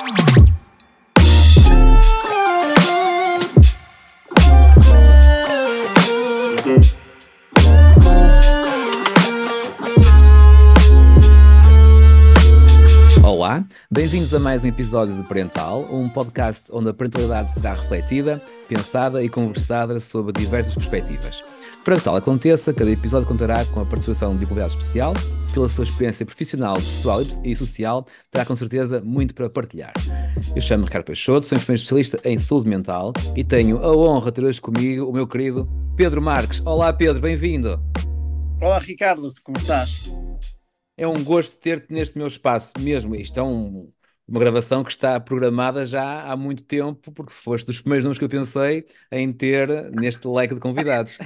Olá, bem-vindos a mais um episódio de Parental, um podcast onde a parentalidade será refletida, pensada e conversada sobre diversas perspectivas. Para que tal aconteça, cada episódio contará com a participação de um convidado especial, pela sua experiência profissional, pessoal e social, terá com certeza muito para partilhar. Eu chamo-me Ricardo Peixoto, sou enfermeiro especialista em saúde mental e tenho a honra de ter hoje comigo o meu querido Pedro Marques. Olá Pedro, bem-vindo! Olá Ricardo, como estás? É um gosto ter-te neste meu espaço mesmo. Isto é uma gravação que está programada já há muito tempo, porque foste dos primeiros nomes que eu pensei em ter neste leque de convidados.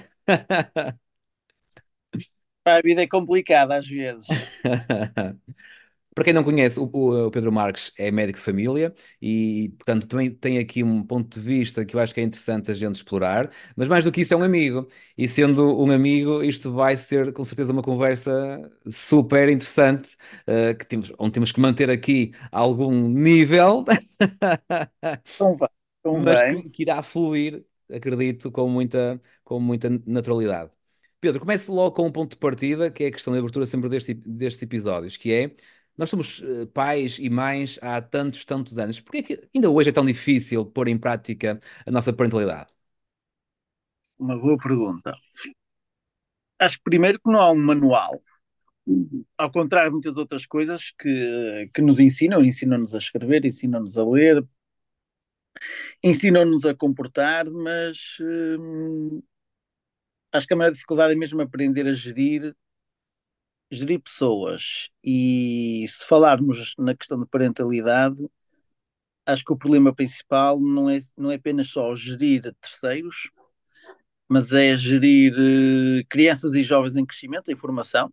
A vida é complicada às vezes. Para quem não conhece, o Pedro Marques é médico de família e, portanto, também tem aqui um ponto de vista que eu acho que é interessante a gente explorar, mas mais do que isso é um amigo. E sendo um amigo, isto vai ser com certeza uma conversa super interessante, onde temos que manter aqui algum nível, Convém, mas convém. que irá fluir, acredito, com muita naturalidade. Pedro, comece logo com um ponto de partida, que é a questão de abertura sempre destes episódios, que é, nós somos pais e mães há tantos, tantos anos. Porquê que ainda hoje é tão difícil pôr em prática a nossa parentalidade? Uma boa pergunta. Acho que primeiro que não há um manual, ao contrário de muitas outras coisas que nos ensinam-nos a escrever, ensinam-nos a ler, ensinam-nos a comportar, mas acho que a maior dificuldade é mesmo aprender a gerir pessoas. E se falarmos na questão de parentalidade, acho que o problema principal não é apenas só gerir terceiros, mas é gerir crianças e jovens em crescimento, em formação,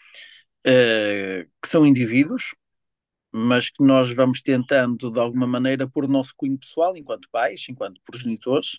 que são indivíduos, mas que nós vamos tentando, de alguma maneira, pôr o nosso cunho pessoal, enquanto pais, enquanto progenitores,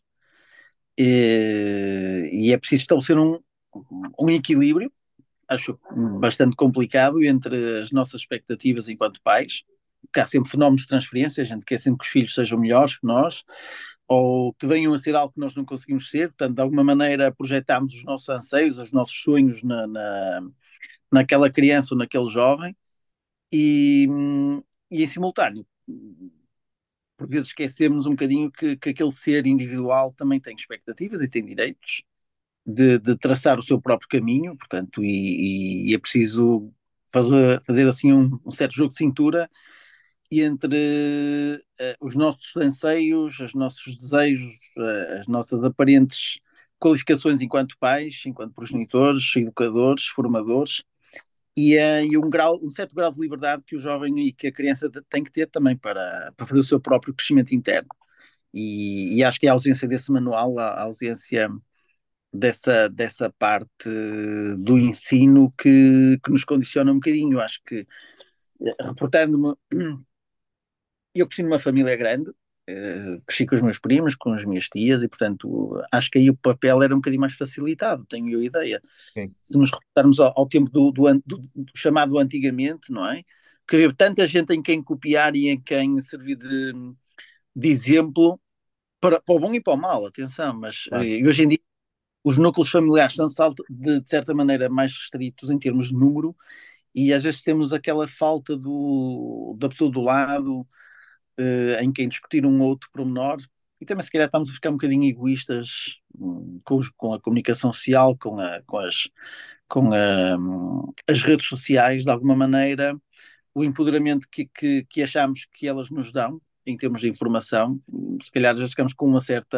e é preciso estabelecer um equilíbrio, acho bastante complicado, entre as nossas expectativas enquanto pais, porque há sempre fenómenos de transferência, a gente quer sempre que os filhos sejam melhores que nós, ou que venham a ser algo que nós não conseguimos ser, portanto, de alguma maneira projetamos os nossos anseios, os nossos sonhos naquela criança ou naquele jovem, e, e em simultâneo, por vezes esquecemos um bocadinho que aquele ser individual também tem expectativas e tem direitos de traçar o seu próprio caminho, portanto, e é preciso fazer assim um certo jogo de cintura e entre os nossos anseios, os nossos desejos, as nossas aparentes qualificações enquanto pais, enquanto progenitores, educadores, formadores, e um certo grau de liberdade que o jovem e que a criança tem que ter também para fazer o seu próprio crescimento interno. E acho que é a ausência desse manual, a ausência dessa parte do ensino que nos condiciona um bocadinho. Acho que, reportando-me, eu cresci numa família grande, cresci com os meus primos, com as minhas tias, e portanto acho que aí o papel era um bocadinho mais facilitado, tenho eu ideia. Sim. Se nos reportarmos ao tempo do chamado antigamente, não é? Que havia tanta gente em quem copiar e em quem servir de exemplo para o bom e para o mal, atenção, mas Claro. hoje em dia os núcleos familiares estão de certa maneira mais restritos em termos de número e às vezes temos aquela falta da pessoa do lado, em quem discutir um outro pormenor, e também se calhar estamos a ficar um bocadinho egoístas com a comunicação social, com as redes sociais, de alguma maneira, o empoderamento que achamos que elas nos dão, em termos de informação, se calhar já ficamos com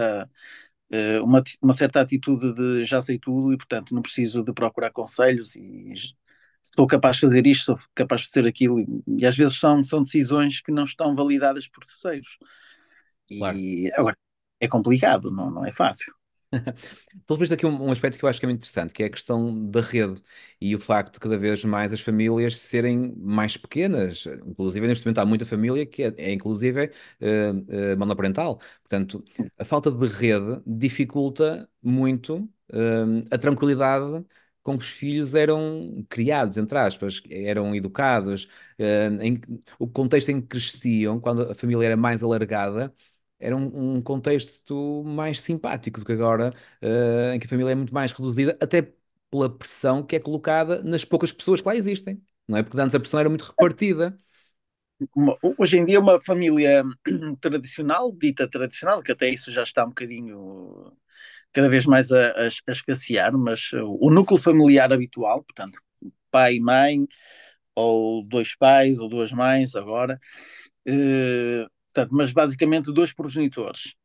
uma certa atitude de já sei tudo e, portanto, não preciso de procurar conselhos e sou capaz de fazer isto, sou capaz de fazer aquilo, e às vezes são decisões que não estão validadas por terceiros. Claro. E agora é complicado, não é fácil. Tu viste aqui um aspecto que eu acho que é muito interessante, que é a questão da rede e o facto de cada vez mais as famílias serem mais pequenas. Inclusive, neste momento há muita família que é inclusive monoparental. Portanto, a falta de rede dificulta muito a tranquilidade com que os filhos eram criados, entre aspas, eram educados, o contexto em que cresciam, quando a família era mais alargada, era um contexto mais simpático do que agora, em que a família é muito mais reduzida, até pela pressão que é colocada nas poucas pessoas que lá existem, não é? Porque antes a pressão era muito repartida. Hoje em dia, uma família tradicional, dita tradicional, que até isso já está um bocadinho cada vez mais a escassear, mas o núcleo familiar habitual, portanto, pai e mãe, ou dois pais, ou duas mães, agora, portanto, mas basicamente dois progenitores,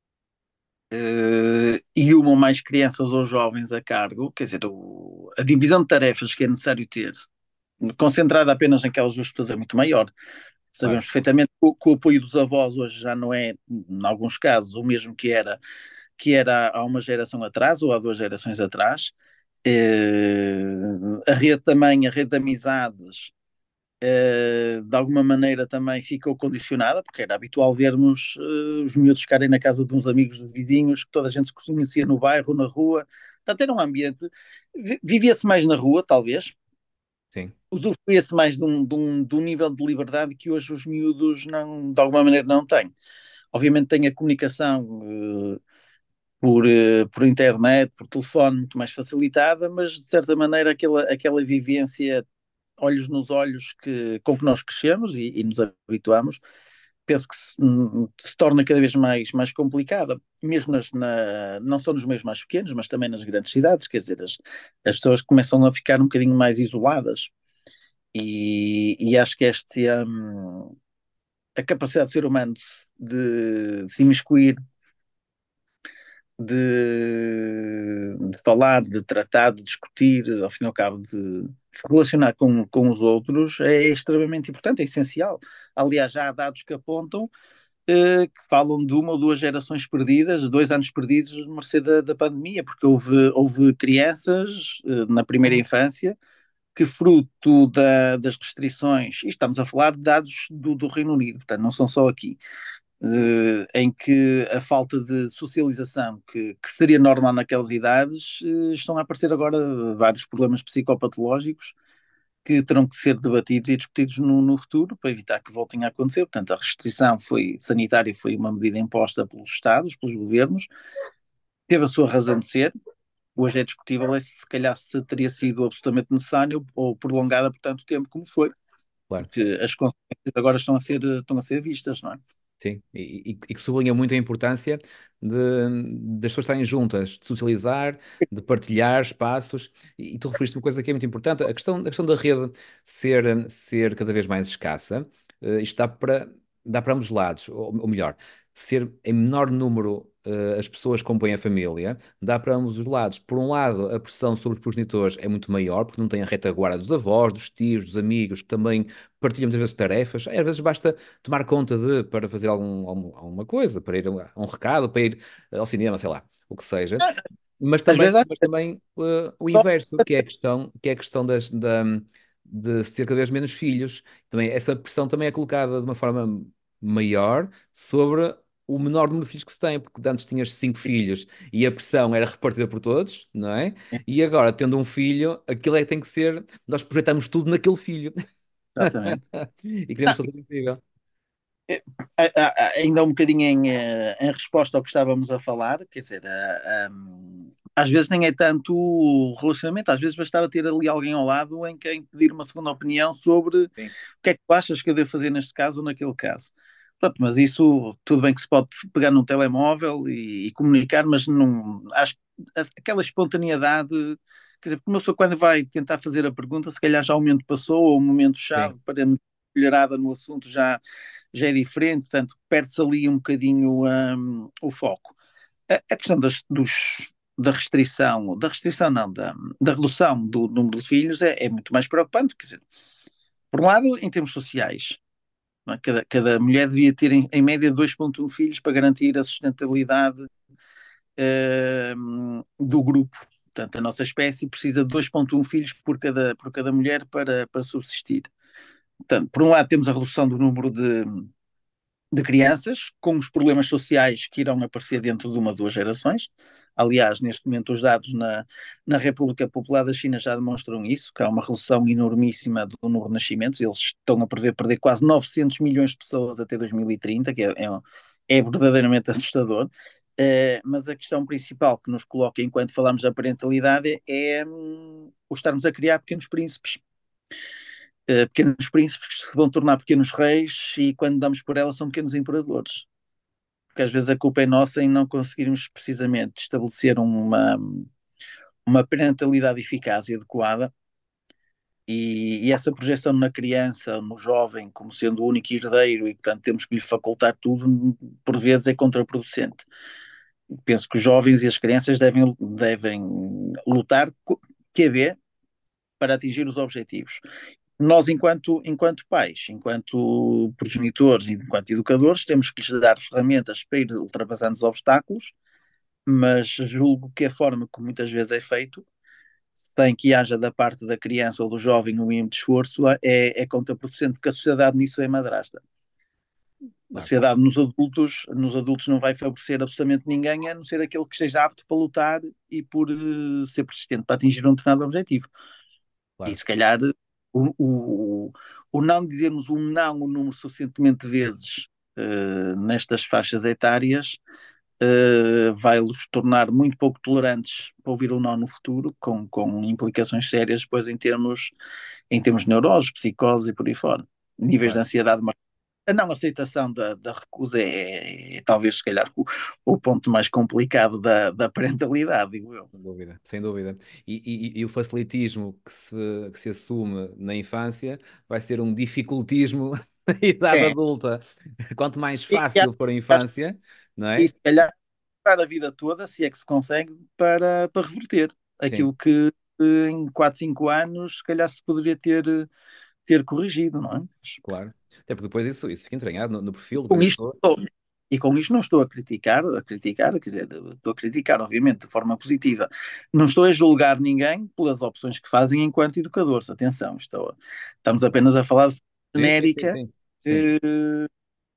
e uma ou mais crianças ou jovens a cargo, quer dizer, a divisão de tarefas que é necessário ter, concentrada apenas naquelas duas pessoas, é muito maior. Claro. Sabemos perfeitamente que o apoio dos avós hoje já não é, em alguns casos, o mesmo que era há uma geração atrás ou há duas gerações atrás. A rede também, a rede de amizades, de alguma maneira também ficou condicionada, porque era habitual vermos os miúdos ficarem na casa de uns amigos de vizinhos, que toda a gente se conhecia no bairro, na rua. Portanto, era um ambiente, vivia-se mais na rua, talvez, Sim, usufruía-se mais de um nível de liberdade que hoje os miúdos não, de alguma maneira não têm. Obviamente tem a comunicação por internet, por telefone, muito mais facilitada, mas de certa maneira aquela vivência olhos nos olhos com que nós crescemos e nos habituamos, penso que se torna cada vez mais complicada, mesmo não só nos meios mais pequenos, mas também nas grandes cidades, quer dizer, as pessoas começam a ficar um bocadinho mais isoladas e acho que a capacidade do ser humano de se imiscuir, de falar, de tratar, de discutir, ao fim e ao cabo, de se relacionar com os outros é extremamente importante, é essencial. Aliás, já há dados que apontam que falam de uma ou duas gerações perdidas, 2 anos perdidos, mercê da pandemia, porque houve crianças na primeira infância que, fruto das restrições, e estamos a falar de dados do Reino Unido, portanto, não são só aqui, em que a falta de socialização que seria normal naquelas idades, estão a aparecer agora vários problemas psicopatológicos que terão que ser debatidos e discutidos no futuro para evitar que voltem a acontecer. Portanto, a restrição sanitária foi uma medida imposta pelos Estados, pelos governos, teve a sua razão de ser. Hoje é discutível se calhar se teria sido absolutamente necessário ou prolongada por tanto tempo como foi, claro. porque as consequências agora estão a ser vistas, não é? Sim, e que sublinha muito a importância das pessoas estarem juntas, de socializar, de partilhar espaços. E tu referiste uma coisa que é muito importante, a questão da rede ser cada vez mais escassa. Isto dá para ambos os lados, ou melhor, ser em menor número as pessoas que compõem a família, dá para ambos os lados. Por um lado, a pressão sobre os progenitores é muito maior, porque não têm a retaguarda dos avós, dos tios, dos amigos, que também partilham muitas vezes tarefas. Às vezes basta tomar conta para fazer alguma coisa, para ir a um recado, para ir ao cinema, sei lá, o que seja. Mas Às também, vezes mas também o inverso, que é a questão de se ter cada vez menos filhos. Também, essa pressão também é colocada de uma forma maior sobre o menor número de filhos que se tem, porque antes tinhas 5 filhos e a pressão era repartida por todos, não é? E agora, tendo um filho, aquilo é que tem que ser, nós projetamos tudo naquele filho Exatamente. e queremos fazer incrível. É, ainda um bocadinho em resposta ao que estávamos a falar, quer dizer, às vezes nem é tanto o relacionamento, às vezes bastava ter ali alguém ao lado em quem pedir uma segunda opinião sobre o Sim, que é que tu achas que eu devo fazer neste caso ou naquele caso. Pronto, mas isso tudo bem que se pode pegar num telemóvel e comunicar, mas não acho que aquela espontaneidade, quer dizer, porque uma pessoa quando vai tentar fazer a pergunta, se calhar já o momento passou, ou o momento sim, chave para colherada no assunto já é diferente, portanto, perde-se ali um bocadinho o foco. A questão da restrição não, da redução do número de filhos é muito mais preocupante, quer dizer, por um lado, em termos sociais, não é? Cada mulher devia ter em média 2,1 filhos para garantir a sustentabilidade do grupo. Portanto, a nossa espécie precisa de 2,1 filhos por cada mulher para subsistir. Portanto, por um lado temos a redução do número de crianças com os problemas sociais que irão aparecer dentro de uma ou duas gerações. Aliás, neste momento os dados na República Popular da China já demonstram isso, que há uma redução enormíssima do número de nascimentos. Eles estão a prever perder quase 900 milhões de pessoas até 2030, que é verdadeiramente assustador. Mas a questão principal que nos coloca enquanto falamos da parentalidade é o estarmos a criar pequenos príncipes que se vão tornar pequenos reis e quando damos por ela são pequenos imperadores. Porque às vezes a culpa é nossa em não conseguirmos precisamente estabelecer uma parentalidade eficaz e adequada e essa projeção na criança, no jovem, como sendo o único herdeiro e portanto temos que lhe facultar tudo, por vezes é contraproducente. Penso que os jovens e as crianças devem lutar QB para atingir os objetivos. Nós, enquanto pais, enquanto progenitores, enquanto educadores, temos que lhes dar ferramentas para ir ultrapassando os obstáculos, mas julgo que a forma como muitas vezes é feito, sem que haja da parte da criança ou do jovem um mínimo de esforço, é contraproducente, porque a sociedade nisso é madrasta. A Claro, sociedade nos adultos não vai favorecer absolutamente ninguém, a não ser aquele que esteja apto para lutar e por ser persistente para atingir um determinado objetivo. E claro. se calhar o não dizermos um não um número suficientemente vezes nestas faixas etárias vai-los tornar muito pouco tolerantes para ouvir um não no futuro, com implicações sérias depois em termos de neuroses, psicose e por aí fora. Níveis de Claro. ansiedade, mas a não aceitação da recusa é talvez, se calhar, o ponto mais complicado da parentalidade, digo eu. Sem dúvida, sem dúvida. E o facilitismo que se assume na infância vai ser um dificultismo na idade É, adulta. Quanto mais e, fácil for a infância, não e é? se calhar para a vida toda, se é que se consegue, para reverter Sim, aquilo que em 4 5 anos, se calhar se poderia ter corrigido, não é? claro. Até porque depois isso fica entranhado no perfil de Com cada isto, pessoa. e com isto não estou quer dizer, estou a criticar, obviamente, de forma positiva. Não estou a julgar ninguém pelas opções que fazem enquanto educadores. Atenção, estamos apenas a falar de forma Sim, sim, sim, genérica sim. Sim, eh,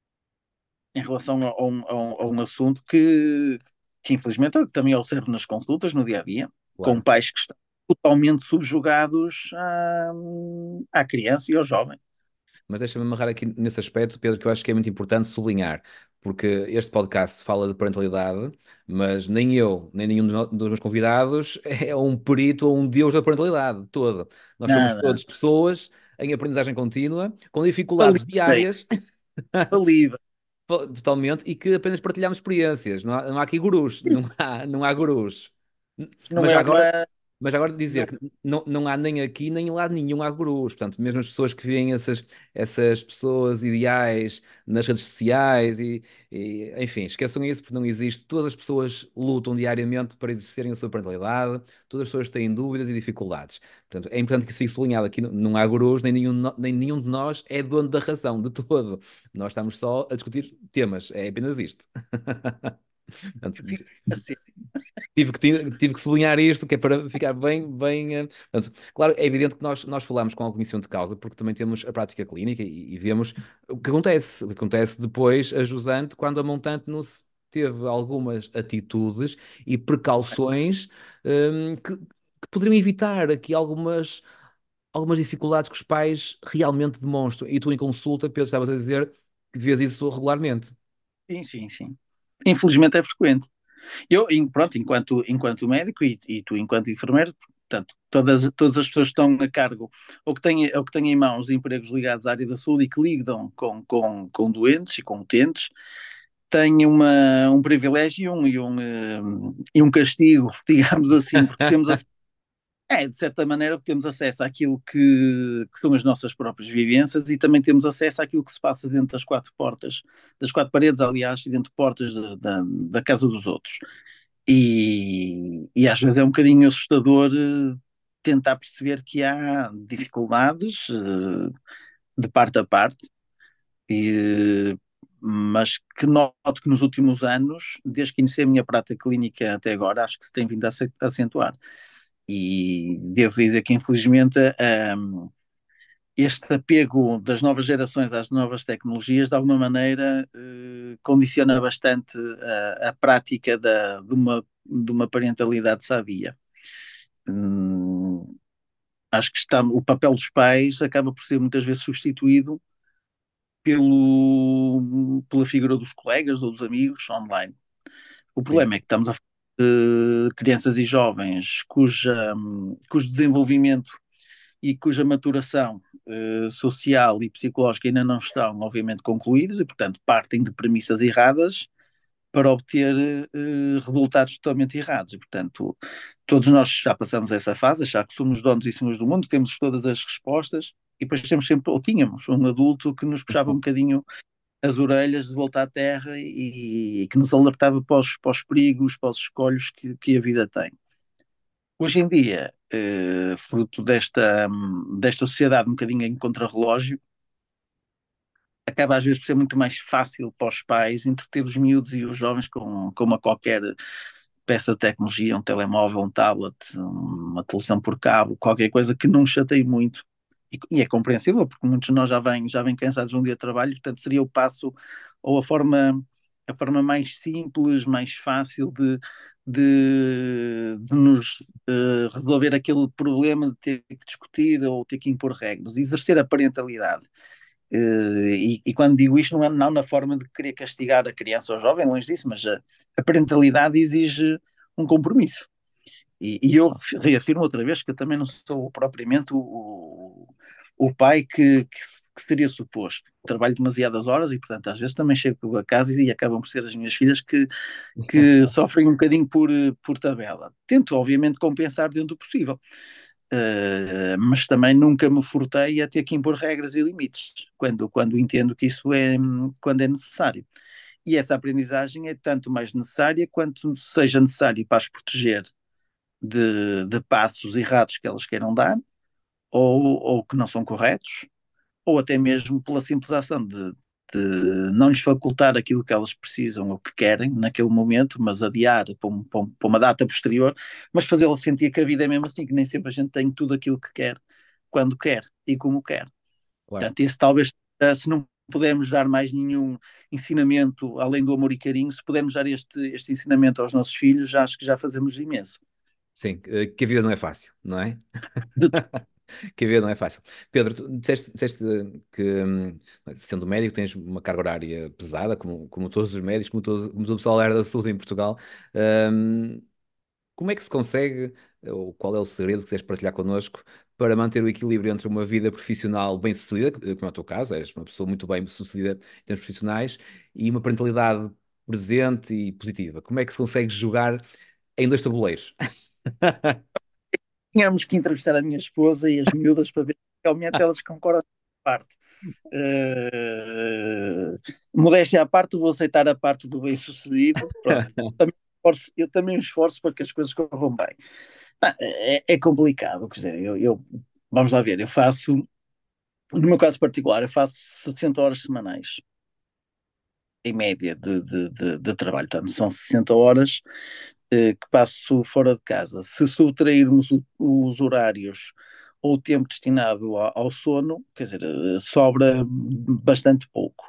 em relação a um assunto que infelizmente eu também observo nas consultas no dia a dia, com claro. pais que estão totalmente subjugados à criança e ao jovem. Mas deixa-me amarrar aqui nesse aspecto, Pedro, que eu acho que é muito importante sublinhar, porque este podcast fala de parentalidade, mas nem eu, nem nenhum dos meus convidados é um perito ou um deus da parentalidade toda. Nós somos Nada, todos pessoas em aprendizagem contínua, com dificuldades saliva, diárias, saliva. totalmente, e que apenas partilhamos experiências. Não há aqui gurus, não há gurus. Não Mas é já agora, uma. mas agora Não, dizer que não há nem aqui nem em lado nenhum há gurus. Portanto, mesmo as pessoas que veem essas pessoas ideais nas redes sociais enfim, esqueçam isso porque não existe. Todas as pessoas lutam diariamente para exercerem a sua parentalidade, todas as pessoas têm dúvidas e dificuldades. Portanto, é importante que isso fique sublinhado aqui. Não há gurus, nem nenhum de nós é dono da razão de todo. Nós estamos só a discutir temas, é apenas isto. Portanto, assim, tive que sublinhar isto, que é para ficar bem, bem. Portanto, claro, é evidente que nós falamos com alguma conhecimento de causa, porque também temos a prática clínica e vemos o que acontece depois a jusante quando a montante não se teve algumas atitudes e precauções que poderiam evitar aqui algumas dificuldades que os pais realmente demonstram. E tu, em consulta, Pedro, estavas a dizer que vês isso regularmente. sim, sim, sim. Infelizmente é frequente. Pronto, enquanto médico e tu enquanto enfermeiro, portanto, todas as pessoas que estão a cargo ou que têm em mãos empregos ligados à área da saúde e que lidam com doentes e com utentes, têm um privilégio e um castigo, digamos assim, porque de certa maneira, porque temos acesso àquilo que são as nossas próprias vivências e também temos acesso àquilo que se passa dentro das quatro portas, das quatro paredes, aliás, e dentro de portas da casa dos outros. E às vezes é um bocadinho assustador tentar perceber que há dificuldades de parte a parte, mas que noto que nos últimos anos, desde que iniciei a minha prática clínica até agora, acho que se tem vindo a acentuar. E devo dizer que, infelizmente, este apego das novas gerações às novas tecnologias, de alguma maneira, condiciona bastante a prática de uma parentalidade sadia. Hum, Acho que o papel dos pais acaba por ser muitas vezes substituído pela figura dos colegas ou dos amigos online. O Sim. problema é que estamos a falar de crianças e jovens cujo desenvolvimento e cuja maturação social e psicológica ainda não estão, obviamente, concluídos e, portanto, partem de premissas erradas para obter resultados totalmente errados. E, portanto, todos nós já passamos essa fase, achar que somos donos e senhores do mundo, temos todas as respostas, e depois temos sempre, ou tínhamos, um adulto que nos puxava um bocadinho as orelhas de volta à terra e que nos alertava para os perigos, para os escolhos que a vida tem. Hoje em dia, fruto desta sociedade um bocadinho em contrarrelógio, acaba às vezes por ser muito mais fácil para os pais entreter os miúdos e os jovens com uma qualquer peça de tecnologia, um telemóvel, um tablet, uma televisão por cabo, qualquer coisa que não chateie muito. E é compreensível, porque muitos de nós já vêm cansados de um dia de trabalho, portanto seria o passo ou a forma mais simples, mais fácil de nos resolver aquele problema de ter que discutir ou ter que impor regras, exercer a parentalidade. E quando digo isto, não é não na forma de querer castigar a criança ou o jovem, longe disso, mas a parentalidade exige um compromisso. E eu reafirmo outra vez que eu também não sou propriamente o pai que seria suposto. Trabalho demasiadas horas e, portanto, às vezes também chego a casa e acabam por ser as minhas filhas que sofrem um bocadinho por tabela. Tento, obviamente, compensar dentro do possível. Mas também nunca me furtei a ter que impor regras e limites, quando entendo que isso quando é necessário. E essa aprendizagem é tanto mais necessária quanto seja necessário para as proteger de passos errados que elas queiram dar, ou que não são corretos, ou até mesmo pela simples ação de não lhes facultar aquilo que elas precisam ou que querem naquele momento, mas adiar para uma data posterior, mas fazê-las sentir que a vida é mesmo assim, que nem sempre a gente tem tudo aquilo que quer, quando quer e como quer. Claro. Portanto, esse talvez, se não pudermos dar mais nenhum ensinamento além do amor e carinho, se pudermos dar este ensinamento aos nossos filhos, já acho que já fazemos imenso. Sim, que a vida não é fácil, não é? De Que a vida não é fácil. Pedro, tu disseste que, sendo médico, tens uma carga horária pesada, como todos os médicos, como todo o pessoal da área da saúde em Portugal. Hum, Como é que se consegue, ou qual é o segredo que quiseres partilhar connosco, para manter o equilíbrio entre uma vida profissional bem-sucedida, como é o teu caso, és uma pessoa muito bem-sucedida em termos profissionais, e uma parentalidade presente e positiva? Como é que se consegue jogar em dois tabuleiros? Tínhamos que entrevistar a minha esposa e as miúdas para ver se realmente elas concordam com a parte. Modéstia à parte, vou aceitar a parte do bem-sucedido. Pronto. Eu também me esforço para que as coisas corram bem. É complicado, quer dizer, vamos lá ver, no meu caso particular, eu faço 60 horas semanais, em média, de trabalho. Portanto, são 60 horas que passo fora de casa. Se subtrairmos os horários ou o tempo destinado ao sono, quer dizer, sobra bastante pouco.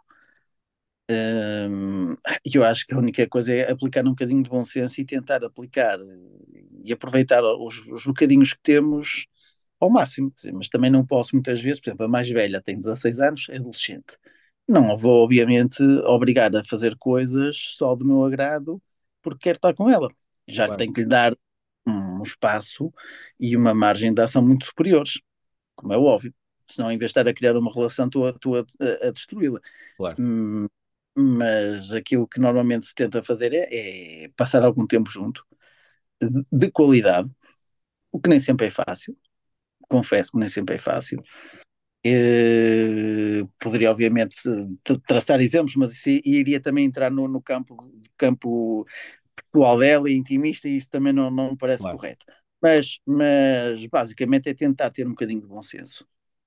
Eu acho que a única coisa é aplicar um bocadinho de bom senso e tentar aplicar e aproveitar os bocadinhos que temos ao máximo. Quer dizer, mas também não posso muitas vezes, por exemplo, a mais velha tem 16 anos, é adolescente. Não a vou, obviamente, obrigar a fazer coisas só do meu agrado porque quero estar com ela. Já lhe Claro, tenho que lhe dar um espaço e uma margem de ação muito superiores, como é óbvio. Senão, em vez de estar a criar uma relação, estou a destruí-la. claro, Hum, mas aquilo que normalmente se tenta fazer é passar algum tempo junto, de qualidade, o que nem sempre é fácil, confesso que nem sempre é fácil. Poderia, obviamente, traçar exemplos, mas isso iria também entrar no campo pessoal dela e intimista, e isso também não me parece claro, correto. Mas basicamente é tentar ter um bocadinho de bom senso.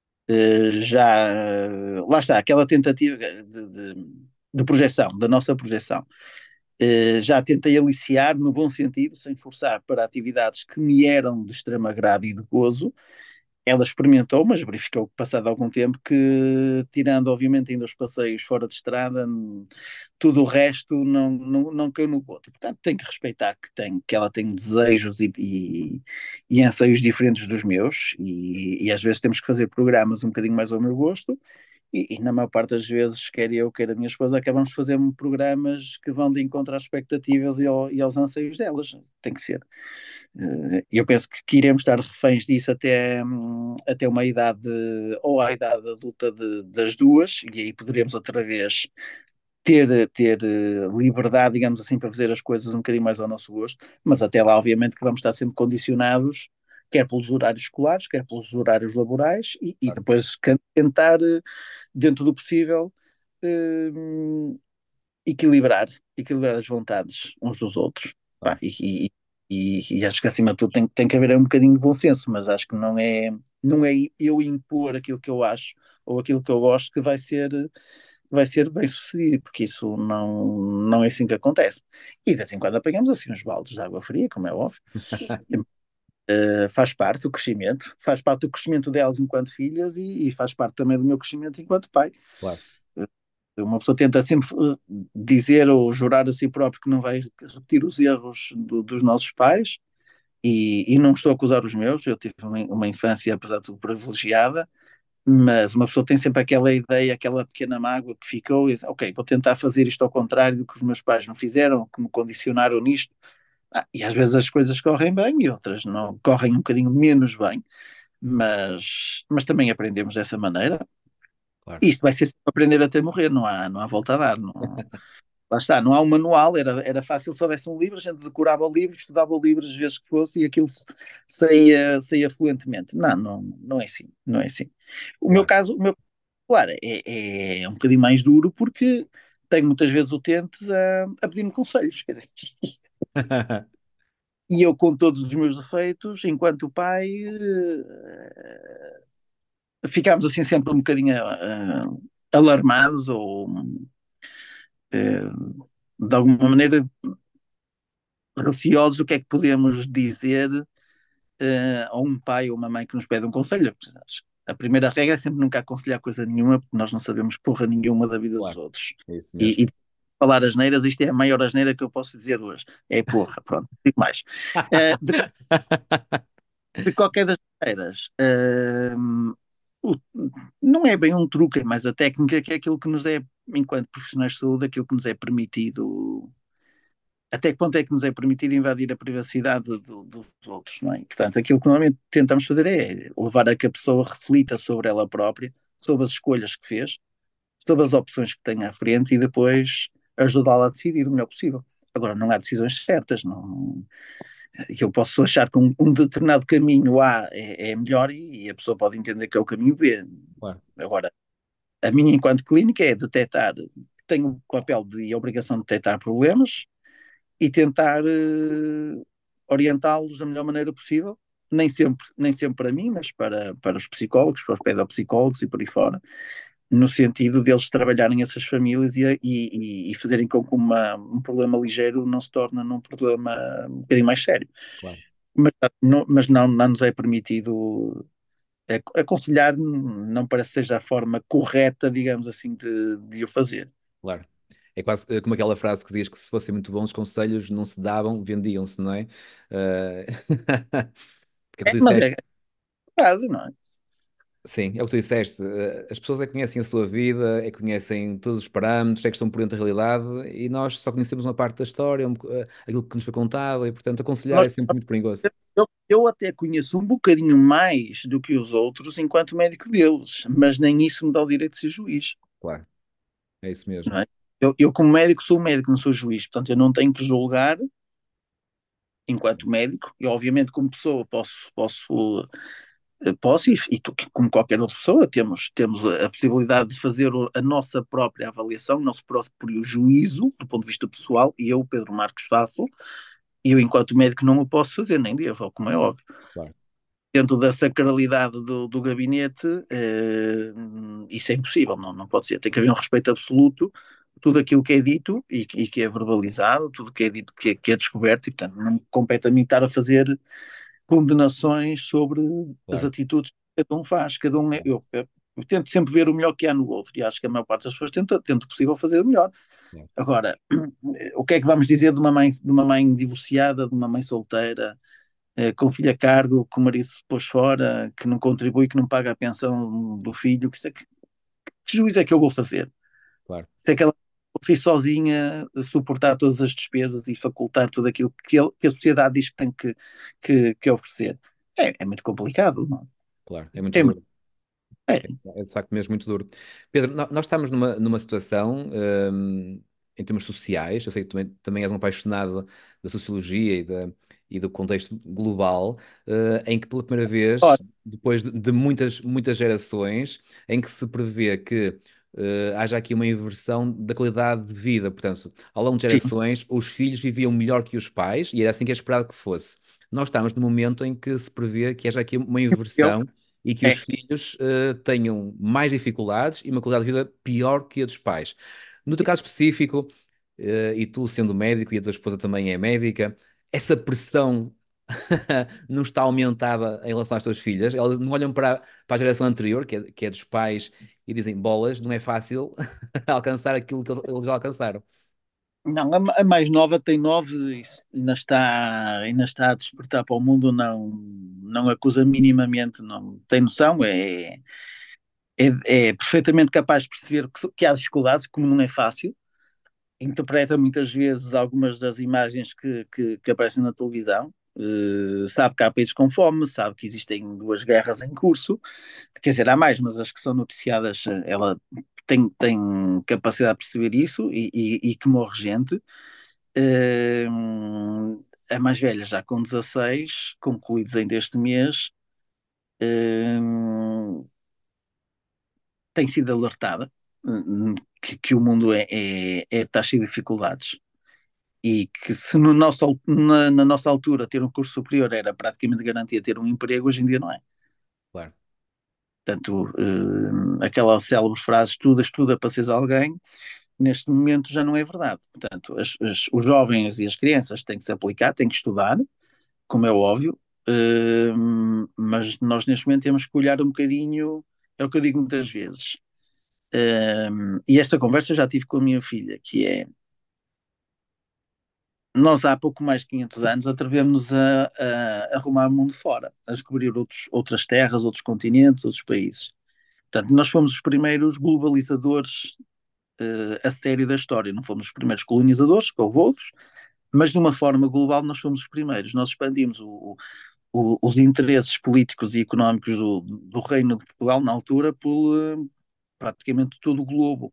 Lá está, aquela tentativa de projeção, da nossa projeção. Já tentei aliciar no bom sentido, sem forçar para atividades que me eram de extremo agrado e de gozo, ela experimentou, mas verificou que passado algum tempo que, tirando obviamente ainda os passeios fora de estrada, tudo o resto não caiu no goto. Portanto, tem que respeitar que ela tem desejos e anseios diferentes dos meus, e às vezes temos que fazer programas um bocadinho mais ao meu gosto, e na maior parte das vezes, quer eu, quer a minha esposa, acabamos de fazer programas que vão de encontro às expectativas e aos anseios delas. Tem que ser. Eu penso que iremos estar reféns disso até uma idade, ou à idade adulta das duas, e aí poderemos outra vez ter liberdade, digamos assim, para fazer as coisas um bocadinho mais ao nosso gosto, mas até lá, obviamente, que vamos estar sempre condicionados, quer pelos horários escolares, quer pelos horários laborais, e Claro. depois tentar, dentro do possível, eh, equilibrar as vontades uns dos outros. Pá, Claro. e acho que acima de tudo tem que haver um bocadinho de bom senso, mas acho que não é eu impor aquilo que eu acho ou aquilo que eu gosto que vai ser bem sucedido, porque isso não é assim que acontece. E de vez em quando apanhamos assim uns baldes de água fria, como é óbvio. Faz parte do crescimento, faz parte do crescimento delas enquanto filhas e faz parte também do meu crescimento enquanto pai. Claro. Uma pessoa tenta sempre dizer ou jurar a si próprio que não vai repetir os erros dos nossos pais, e não estou a acusar os meus. Eu tive uma infância, apesar de tudo, privilegiada, mas uma pessoa tem sempre aquela ideia, aquela pequena mágoa que ficou, e diz, ok, vou tentar fazer isto ao contrário do que os meus pais não fizeram, que me condicionaram nisto. E às vezes as coisas correm bem e outras não correm um bocadinho menos bem, mas também aprendemos dessa maneira. Claro. Isto vai ser sempre aprender até morrer, não há volta a dar. Não, lá está, não há um manual, era fácil se houvesse um livro, a gente decorava o livro, estudava o livro as vezes que fosse e aquilo saía fluentemente. Não é assim, não é assim. Claro. O meu, claro, é um bocadinho mais duro porque tenho muitas vezes utentes a pedir-me conselhos, quer dizer, e eu com todos os meus defeitos, enquanto pai, ficámos assim sempre um bocadinho alarmados ou eh, de alguma maneira receosos o que é que podemos dizer a um pai ou uma mãe que nos pede um conselho. A primeira regra é sempre nunca aconselhar coisa nenhuma, porque nós não sabemos porra nenhuma da vida dos Claro. outros. É isso mesmo. E falar asneiras, isto é a maior asneira que eu posso dizer hoje. É porra, pronto, digo mais. De qualquer das maneiras, o- não é bem um truque, é mais a técnica, que é aquilo que nos é, enquanto profissionais de saúde, aquilo que nos é permitido. Até que ponto é que nos é permitido invadir a privacidade dos outros, não é? Portanto, aquilo que normalmente tentamos fazer é levar a que a pessoa reflita sobre ela própria, sobre as escolhas que fez, sobre as opções que tem à frente, e depois ajudá-la a decidir o melhor possível. Agora, não há decisões certas, não. Eu posso achar que um determinado caminho A é melhor, e a pessoa pode entender que é o caminho B. Claro. Agora, a minha, enquanto clínica, é detectar, tenho o papel e a obrigação de detectar problemas e tentar orientá-los da melhor maneira possível. Nem sempre para mim, mas para os psicólogos, para os pedopsicólogos e por aí fora, no sentido deles trabalharem essas famílias e fazerem com que um problema ligeiro não se torne num problema um bocadinho mais sério. Claro. Mas não nos é permitido aconselhar, não parece que seja a forma correta, digamos assim, de o fazer. Claro. É quase como aquela frase que diz que se fossem muito bons conselhos não se davam, vendiam-se, não é? Eh, Porque é o que tu Mas é disseste. verdade, não é? Sim, é o que tu disseste. As pessoas é que conhecem a sua vida, é que conhecem todos os parâmetros, é que estão por dentro da realidade e nós só conhecemos uma parte da história, aquilo que nos foi contado e, portanto, aconselhar Nós é sempre muito perigoso. Eu até conheço um bocadinho mais do que os outros enquanto médico deles, mas nem isso me dá o direito de ser juiz, Claro, é isso mesmo. não é? Eu, como médico, sou médico, não sou juiz, portanto, eu não tenho que julgar enquanto médico. E, obviamente, como pessoa, posso e tu, como qualquer outra pessoa, temos a possibilidade de fazer a nossa própria avaliação, o nosso próprio juízo, do ponto de vista pessoal, e eu, Pedro Marques, faço, e eu, enquanto médico, não o posso fazer, nem devo, como é óbvio. Claro, Dentro da sacralidade do gabinete, isso é impossível, não pode ser. Tem que haver um respeito absoluto por tudo aquilo que é dito e que é verbalizado, tudo que é dito que é descoberto, e portanto não me compete a mim estar a fazer condenações sobre as claro. atitudes. cada um faz, cada um eu tento sempre ver o melhor que há no outro e acho que a maior parte das pessoas tenta o possível fazer o melhor. Yeah, Agora, o que é que vamos dizer de uma mãe divorciada, de uma mãe solteira, com filho a cargo, com o marido depois fora, que não contribui, que não paga a pensão do filho, que juízo é que eu vou fazer? claro, Se é que ela conseguir sozinha suportar todas as despesas e facultar tudo aquilo que a sociedade diz que tem que oferecer. É muito complicado, não claro. É muito é? duro. É, É de facto mesmo muito duro. Pedro, nós estamos numa situação, em termos sociais, eu sei que também és um apaixonado da sociologia e do contexto global, em que pela primeira ora, vez, depois de muitas gerações, em que se prevê que haja aqui uma inversão da qualidade de vida. Portanto, ao longo de sim, gerações, os filhos viviam melhor que os pais e era assim que é esperado que fosse. Nós estamos no momento em que se prevê que haja aqui uma eu, inversão e que os é. filhos tenham mais dificuldades e uma qualidade de vida pior que a dos pais. No teu caso específico, e tu sendo médico e a tua esposa também é médica, essa pressão não está aumentada em relação às tuas filhas? Elas não olham para a geração anterior, que é dos pais, e dizem, bolas, não é fácil alcançar aquilo que eles já alcançaram. Não, a mais nova tem 9, isso ainda está a despertar para o mundo, não acusa minimamente, não tem noção, é perfeitamente capaz de perceber que há dificuldades, como não é fácil, interpreta muitas vezes algumas das imagens que aparecem na televisão, sabe que há países com fome, sabe que existem duas guerras em curso, quer dizer, há mais, mas as que são noticiadas, ela tem capacidade de perceber isso e que morre gente. Eh, a mais velha, já com 16, concluídos ainda este mês, eh, tem sido alertada que o mundo está cheio de dificuldades e que se no nosso, na nossa altura ter um curso superior era praticamente garantia ter um emprego, hoje em dia não é. Claro, Portanto, aquela célebre frase estuda, estuda para seres alguém, neste momento já não é verdade. Portanto, os jovens e as crianças têm que se aplicar, têm que estudar, como é óbvio, mas nós neste momento temos que olhar um bocadinho, é o que eu digo muitas vezes. E esta conversa eu já tive com a minha filha, que é, nós há pouco mais de 500 anos atrevemos-nos a arrumar o mundo fora, a descobrir outras terras, outros continentes, outros países. Portanto, nós fomos os primeiros globalizadores a sério da história, não fomos os primeiros colonizadores, que houve outros, mas de uma forma global nós fomos os primeiros. Nós expandimos os interesses políticos e económicos do Reino de Portugal na altura por praticamente todo o globo.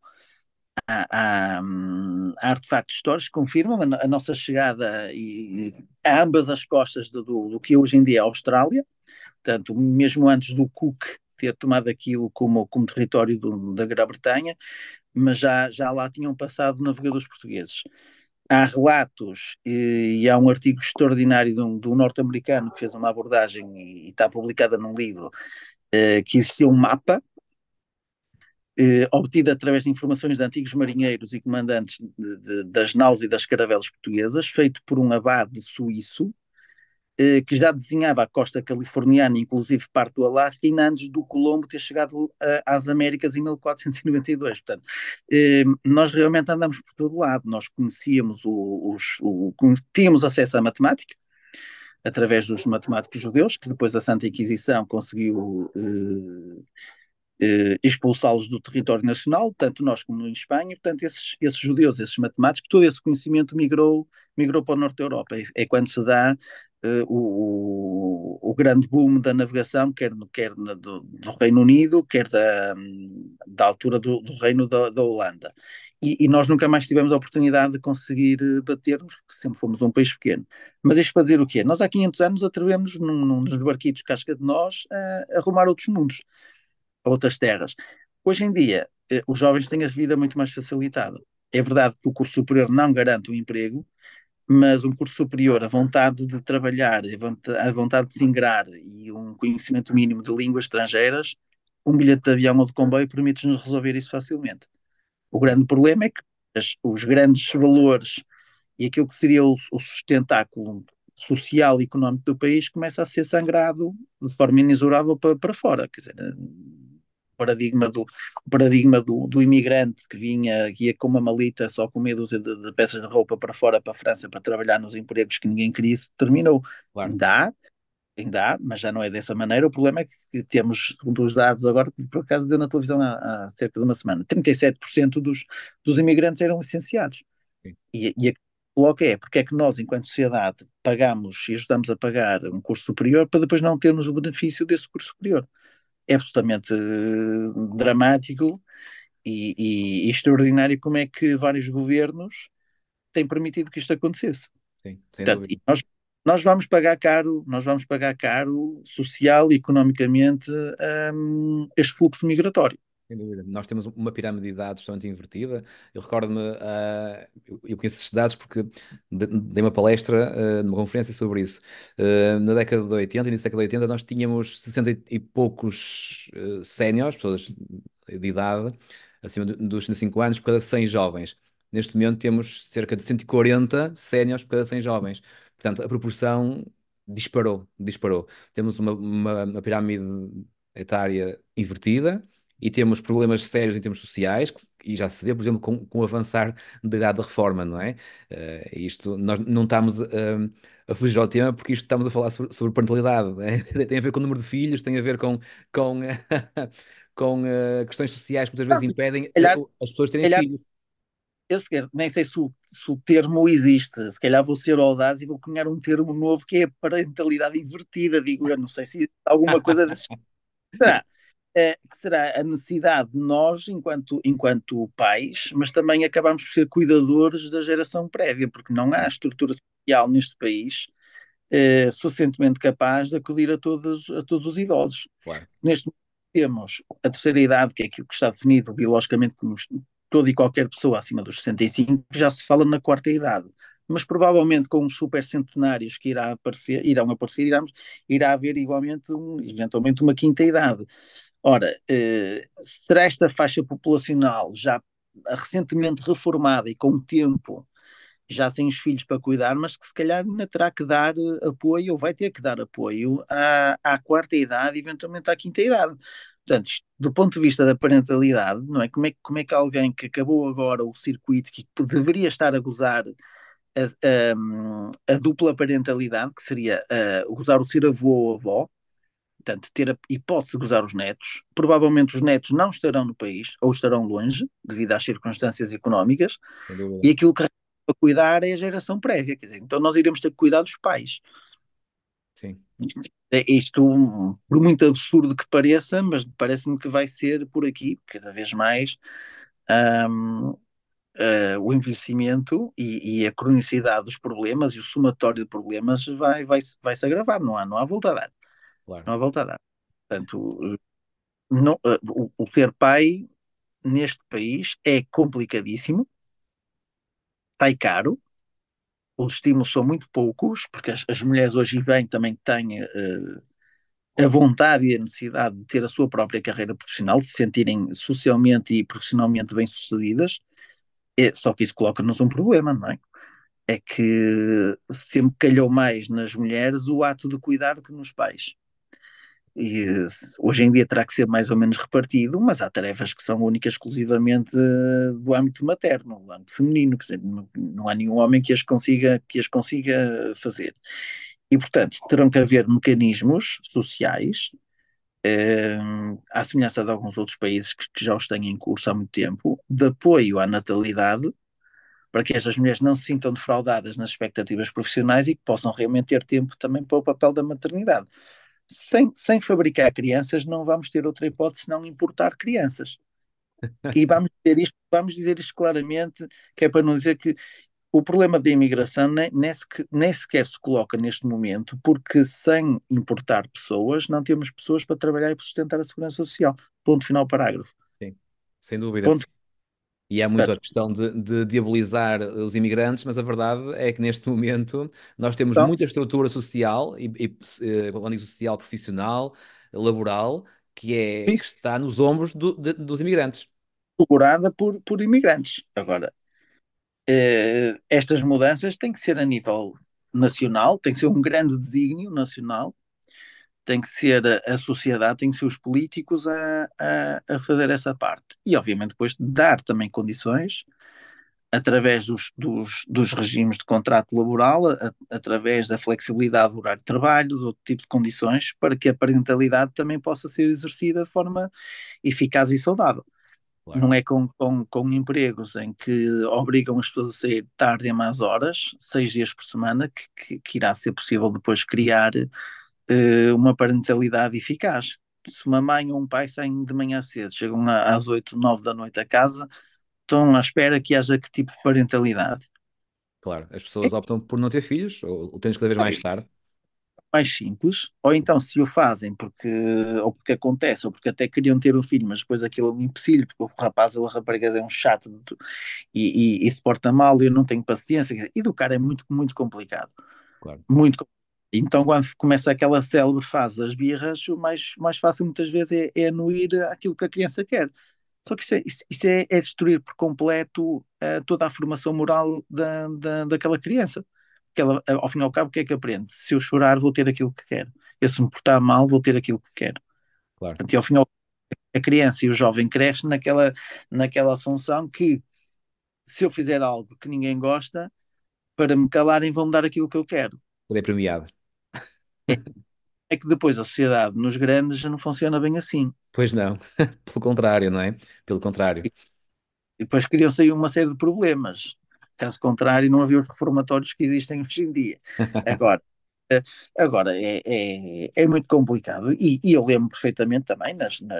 Há artefactos históricos que confirmam a nossa chegada a ambas as costas do que hoje em dia é a Austrália, portanto, mesmo antes do Cook ter tomado aquilo como território da Grã-Bretanha, mas já lá tinham passado navegadores portugueses. Há relatos e há um artigo extraordinário de um norte-americano que fez uma abordagem e está publicada num livro, que existia um mapa obtida através de informações de antigos marinheiros e comandantes das naus e das caravelas portuguesas, feito por um abade suíço, que já desenhava a costa californiana, inclusive parte do Alasca, ainda antes do Colombo ter chegado às Américas em 1492. Portanto, nós realmente andamos por todo lado. Nós conhecíamos tínhamos acesso à matemática, através dos matemáticos judeus, que depois a Santa Inquisição conseguiu expulsá-los do território nacional, tanto nós como em Espanha. Portanto, esses judeus, esses matemáticos, todo esse conhecimento migrou para o norte da Europa. É quando se dá o grande boom da navegação, quer do Reino Unido, quer da altura do Reino da Holanda. E nós nunca mais tivemos a oportunidade de conseguir bater-nos, porque sempre fomos um país pequeno. Mas isto para dizer o quê? Nós há 500 anos atrevemos, nos barquitos casca de nós, a arrumar outros mundos, a outras terras. Hoje em dia, os jovens têm a vida muito mais facilitada. É verdade que o curso superior não garante o emprego, mas um curso superior, a vontade de trabalhar, a vontade de se ingrar e um conhecimento mínimo de línguas estrangeiras, um bilhete de avião ou de comboio permite-nos resolver isso facilmente. O grande problema é que os grandes valores e aquilo que seria o sustentáculo social e económico do país começa a ser sangrado de forma inexorável para fora. Quer dizer, o paradigma do imigrante que ia com uma malita só com meia dúzia de peças de roupa para fora, para a França, para trabalhar nos empregos que ninguém queria, se terminou. Claro. Ainda há, ainda há, mas já não é dessa maneira. O problema é que temos, segundo os dados agora, que por acaso deu na televisão há cerca de uma semana, 37% dos imigrantes eram licenciados. Sim. E a que coloca é porque é que nós, enquanto sociedade, pagamos e ajudamos a pagar um curso superior para depois não termos o benefício desse curso superior. É absolutamente dramático e extraordinário como é que vários governos têm permitido que isto acontecesse. Sim, sem Portanto, dúvida. e nós vamos pagar caro social e economicamente este fluxo migratório. Sem dúvida. Nós temos uma pirâmide de dados bastante invertida. Eu recordo-me, eu conheço esses dados porque dei uma palestra, numa conferência sobre isso. Na década de 80, início da década de 80, nós tínhamos 60 e poucos séniores, pessoas de idade, acima dos 65 anos, por cada 100 jovens. Neste momento temos cerca de 140 séniores por cada 100 jovens. Portanto, a proporção disparou, disparou. Temos uma pirâmide etária invertida e temos problemas sérios em termos sociais, e já se vê, por exemplo, com o avançar da idade da reforma, não é? Isto, nós não estamos a fugir ao tema, porque isto estamos a falar sobre parentalidade, né? Tem a ver com o número de filhos, tem a ver com, com questões sociais que muitas vezes Se impedem calhar, as pessoas terem calhar filhos. eu sequer, nem sei se o termo existe. Se calhar vou ser audaz e vou cunhar um termo novo que é a parentalidade invertida, digo eu. Não sei se existe alguma coisa desse. Será? Que será a necessidade de nós, enquanto pais, mas também acabamos por ser cuidadores da geração prévia, porque não há Sim, estrutura social neste país suficientemente capaz de acudir a todos os idosos. claro. Neste momento temos a terceira idade, que é aquilo que está definido biologicamente como toda e qualquer pessoa acima dos 65, já se fala na quarta idade. Mas provavelmente com os supercentenários que irão aparecer, irá haver igualmente, eventualmente, uma quinta idade. Ora, será esta faixa populacional já recentemente reformada e com o tempo já sem os filhos para cuidar, mas que se calhar ainda terá que dar apoio, ou vai ter que dar apoio à quarta idade, eventualmente à quinta idade. Portanto, do ponto de vista da parentalidade, não é? Como é que alguém que acabou agora o circuito, que deveria estar a gozar a dupla parentalidade, que seria gozar o ser avô ou avó, portanto, ter a hipótese de gozar os netos, provavelmente os netos não estarão no país, ou estarão longe, devido às circunstâncias económicas, Sem dúvida. e aquilo que resta para cuidar é a geração prévia, quer dizer, então nós iremos ter que cuidar dos pais. Sim, Isto, por muito absurdo que pareça, mas parece-me que vai ser por aqui, cada vez mais, hum, o envelhecimento e a cronicidade dos problemas e o somatório de problemas vai se agravar, não há volta a dar. claro. Não há volta a dar. Portanto, o ser pai neste país é complicadíssimo, sai caro, os estímulos são muito poucos, porque as mulheres hoje bem também têm a vontade e a necessidade de ter a sua própria carreira profissional, de se sentirem socialmente e profissionalmente bem-sucedidas, só que isso coloca-nos um problema, não é? É que sempre calhou mais nas mulheres o ato de cuidar do que nos pais. E hoje em dia terá que ser mais ou menos repartido, mas há tarefas que são únicas exclusivamente do âmbito materno, do âmbito feminino, quer dizer, não há nenhum homem que as consiga fazer. E, portanto, terão que haver mecanismos sociais, à semelhança de alguns outros países que já os têm em curso há muito tempo, de apoio à natalidade, para que estas mulheres não se sintam defraudadas nas expectativas profissionais e que possam realmente ter tempo também para o papel da maternidade. Sem fabricar crianças, não vamos ter outra hipótese senão importar crianças. E vamos dizer isto claramente, que é para não dizer que o problema da imigração nem sequer se coloca neste momento, porque sem importar pessoas, não temos pessoas para trabalhar e para sustentar a segurança social. Ponto final, parágrafo. Sim, sem dúvida. Ponto. E há muito a Portanto, questão de diabolizar os imigrantes, mas a verdade é que neste momento nós temos então, muita estrutura social, quando digo social, profissional, laboral, que isso está nos ombros dos imigrantes. segurada por imigrantes. Agora, estas mudanças têm que ser a nível. nacional, tem que ser um grande desígnio nacional, tem que ser a sociedade, tem que ser os políticos a fazer essa parte. E, obviamente, depois dar também condições, através dos regimes de contrato laboral, através da flexibilidade do horário de trabalho, do outro tipo de condições, para que a parentalidade também possa ser exercida de forma eficaz e saudável. Claro, Não é com empregos em que obrigam as pessoas a sair tarde e a más horas, 6 dias por semana, que irá ser possível depois criar uma parentalidade eficaz. Se uma mãe ou um pai saem de manhã cedo, chegam às 8, 9 da noite a casa, estão à espera que haja que tipo de parentalidade? claro. As É pessoas optam por não ter filhos, ou têm cada vez mais tarde. mais simples, ou então se o fazem ou porque acontece, ou porque até queriam ter um filho, mas depois aquilo é um empecilho, porque o rapaz ou a rapariga é um chato e se porta mal e eu não tenho paciência. Quer dizer, educar é muito, muito complicado. Claro, Muito complicado. Então, quando começa aquela célebre fase das birras, o mais fácil muitas vezes é anuir aquilo que a criança quer. Só que isso é destruir por completo toda a formação moral daquela criança. Que ela, ao fim e ao cabo, o que é que aprende? Se eu chorar, vou ter aquilo que quero. Eu, se me portar mal, vou ter aquilo que quero. claro. Portanto, e ao fim e ao cabo, a criança e o jovem crescem naquela assunção que se eu fizer algo que ninguém gosta, para me calarem, vão-me dar aquilo que eu quero. Serei premiado. É, é que depois a sociedade nos grandes já não funciona bem assim. Pois não. Pelo contrário, não é? Pelo contrário. E depois criou-se aí uma série de problemas. Caso contrário, não havia os reformatórios que existem hoje em dia. Agora, agora é muito complicado. E eu lembro perfeitamente também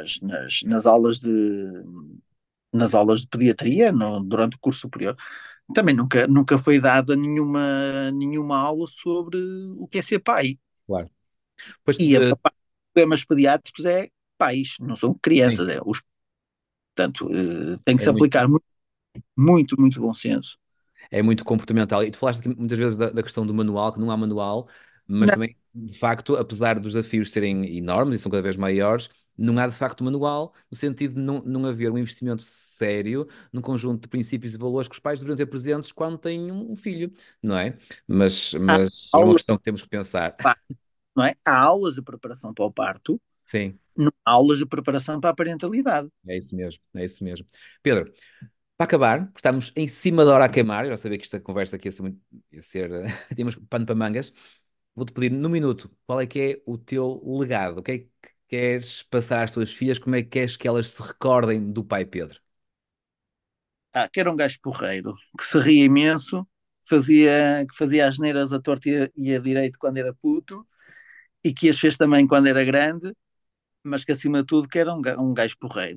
nas aulas de pediatria, durante o curso superior, também nunca foi dada nenhuma aula sobre o que é ser pai. Claro. Pois, E a parte dos problemas pediátricos é pais, não são sim, crianças. Portanto, tem que é se aplicar muito. muito, muito, muito bom senso. É muito comportamental. E tu falaste aqui muitas vezes da questão do manual, que não há manual, mas Não, também, de facto, apesar dos desafios serem enormes e são cada vez maiores, não há de facto manual, no sentido de não haver um investimento sério num conjunto de princípios e valores que os pais deveriam ter presentes quando têm um filho, não é? Mas, há mas é uma aulas, questão que temos que pensar. não é? Há aulas de preparação para o parto, Sim, não há aulas de preparação para a parentalidade. é isso mesmo, é isso mesmo. Pedro, para acabar, porque estamos em cima da hora a queimar, eu já sabia que esta conversa aqui ia ser muito, tínhamos pano para mangas. Vou-te pedir, num minuto, qual é que é o teu legado? O que é que queres passar às tuas filhas? Como é que queres que elas se recordem do pai Pedro? Que era um gajo porreiro, que se ria imenso, que fazia as neiras a torto e a direito quando era puto, e que as fez também quando era grande, mas que acima de tudo que era um gajo porreiro,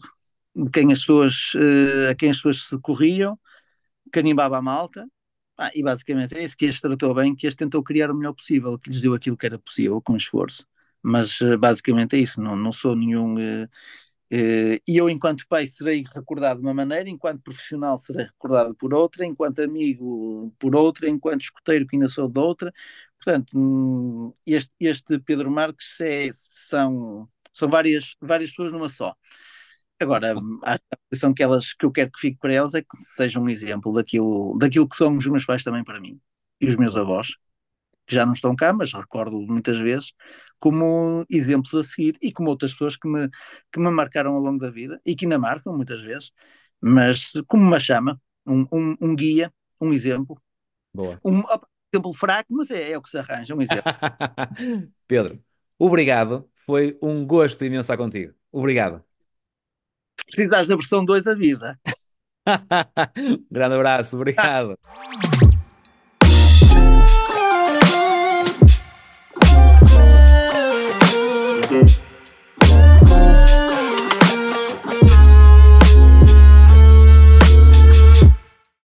a quem as pessoas se corriam, canimbava a malta, e basicamente é isso, que este tratou bem, que este tentou criar o melhor possível, que lhes deu aquilo que era possível, com esforço. Mas basicamente é isso, não sou nenhum. E eu, enquanto pai, serei recordado de uma maneira, enquanto profissional, serei recordado por outra, enquanto amigo, por outra, enquanto escoteiro, que ainda sou de outra. Portanto, este Pedro Marques são várias pessoas numa só. Agora, a lição que eu quero que fique para elas é que seja um exemplo daquilo que são os meus pais também para mim e os meus Boa. avós, que já não estão cá, mas recordo muitas vezes como exemplos a seguir e como outras pessoas que me marcaram ao longo da vida e que ainda marcam muitas vezes, mas como uma chama, um guia, um exemplo, Boa. um exemplo fraco, mas é o que se arranja, um exemplo. Pedro, obrigado. Foi um gosto imenso estar contigo. Obrigado. Se precisares da versão 2, avisa. Grande abraço, obrigado.